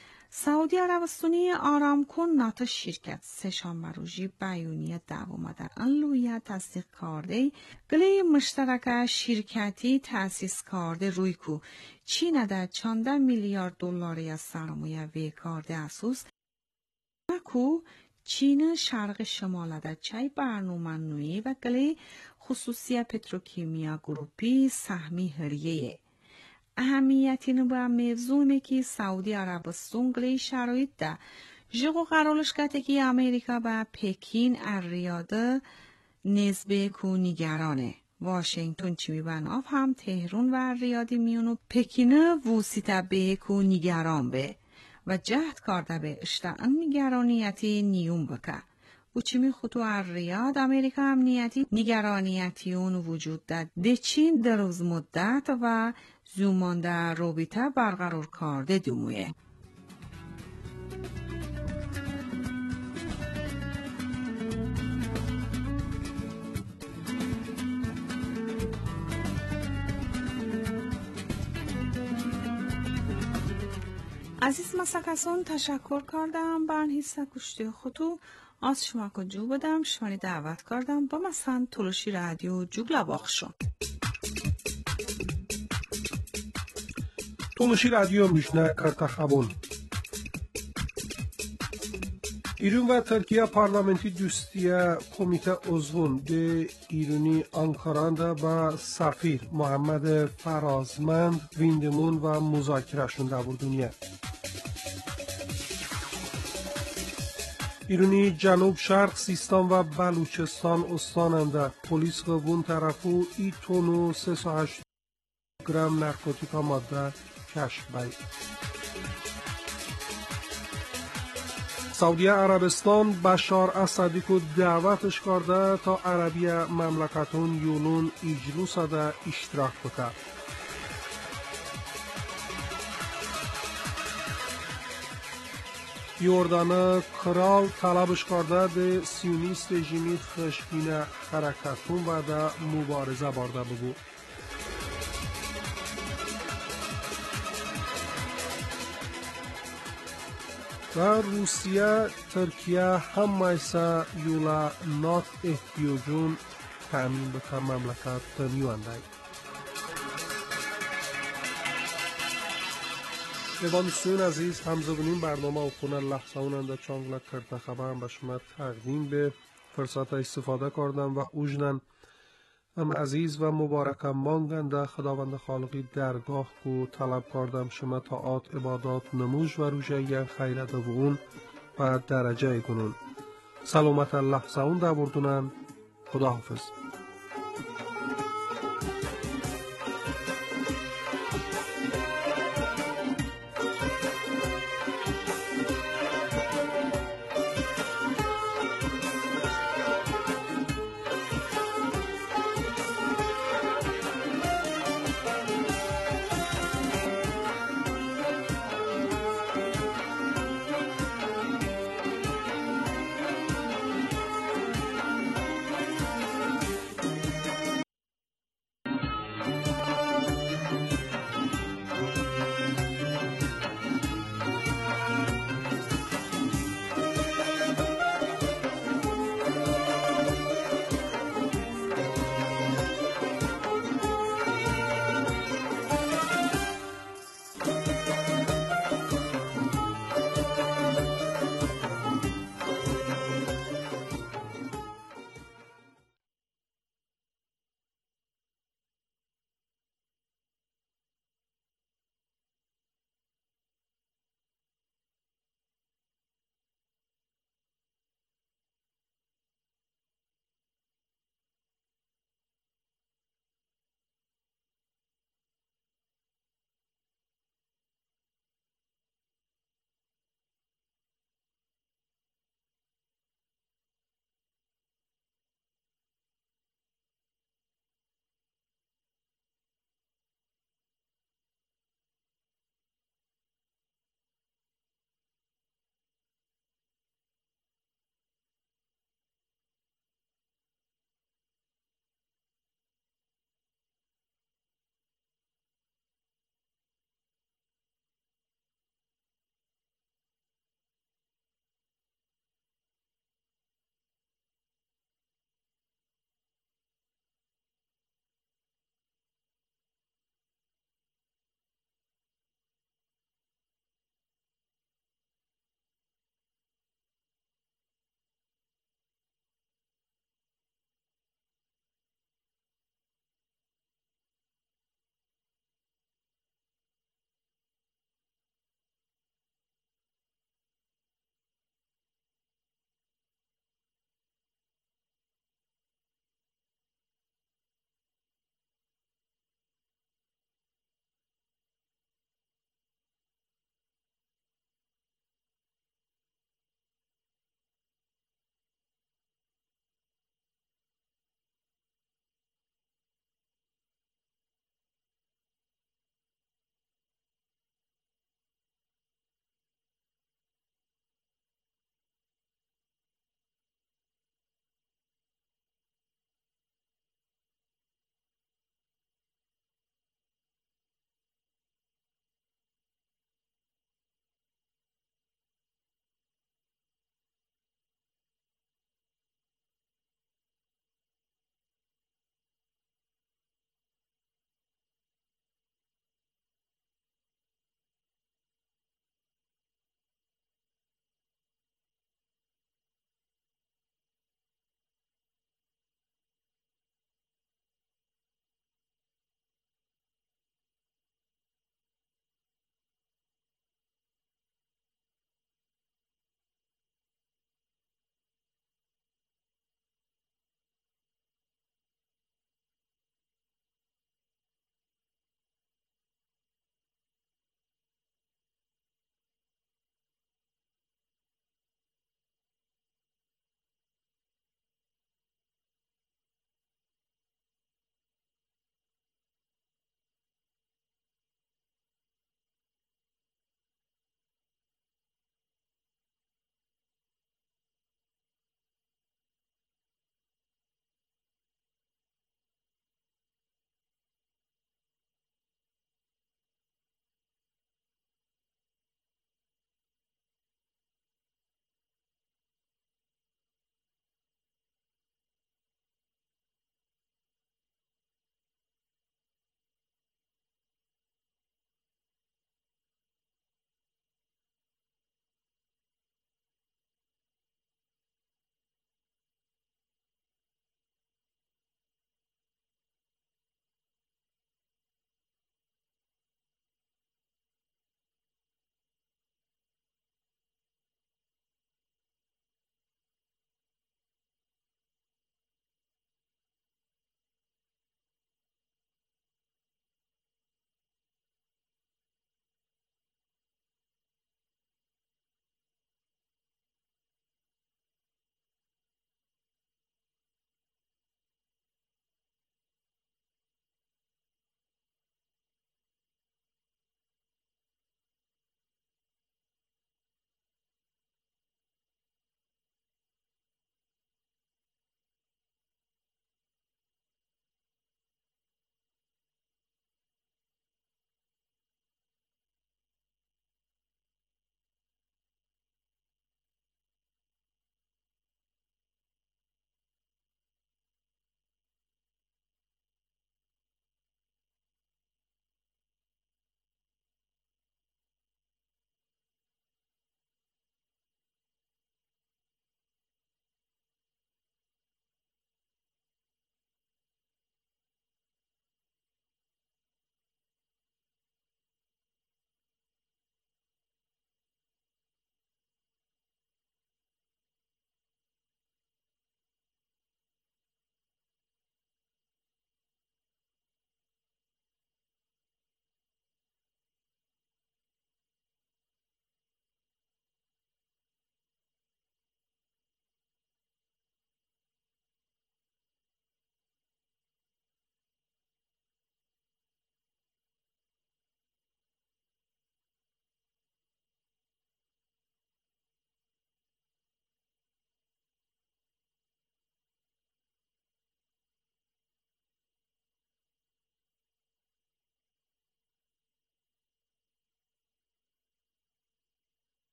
سعودی عربستانی آرامکو ناتو شرکت سه‌شنبه روزی بیانیه دوامده ان لویه تصدیق کرده گلی مشترک شرکتی تأسیس کرده روی کو چین ده 14 میلیارد دلاری از سرمایه وی کرده اساس نکو چین شرق شمال ده چای برنامه نوی و گلی خصوصی پتروکیمیا گروپی سهمی هریه اهمیتی نو با موضوعی که سعودی عربستان گلی شرایط ده جگو قرارش کته که امریکا با پکین اریاده نسبه کو نگرانه واشنگتن چی بناف هم تهران و ریادی میونو پکینه ووسیتا به کو نگران به و جهد کرده به اشتان نگرانیتی نیوم بکه. و چی خطو ریاد امریکا امنیتی نگرانیتی اون وجود داد. دچین دروز مدت و زومانده رابطه برقرار کرده دومویه. عزیز مسکسون تشکر کردم بر حصه کشتی خودو از شما که جو بدم شمانی دعوت کردم با مثلا تلوشی رادیو جوگلا باخشون
تلوشی رادیو میشنه کرتخبون ایران و ترکیه پارلمنتی دوستی کمیته عضوون به ایرانی آنکارانده با سفیر محمد فرازمند ویندمون و مذاکرهشون در دنیا ایرانی جنوب شرق سیستان و بلوچستان استاننده پلیس قوون طرفو ای تونو 3.8 گرم نرکوتیکا ماده کشف بید. سعودی عربستان بشار اسدی کو دعوتش کرده تا عربی مملکتون یولون اجلوس ده اشتراک بکرد. یوردان کرال طلبش کرده به سیونیست رژیمی خشمگین حرکتون و در مبارزه برده بگو. و روسیه ترکیه هم مایسا یولا نات احتیاجون تأمین بکن مملکت تنیوانده. ایوان دوستان عزیز همزبونین برنامه و خونه لحظه اوننده چانگلک کرده خبرم به شما تقدیم به فرصت استفاده کردم و اوجنن هم عزیز و مبارکم مانگنده خداوند خالقی درگاه کو طلب کردم شما طاعات عبادات نموش و روژه خیرت و اون و درجه کنون سلامت لحظه اون در بردونن. خداحافظ.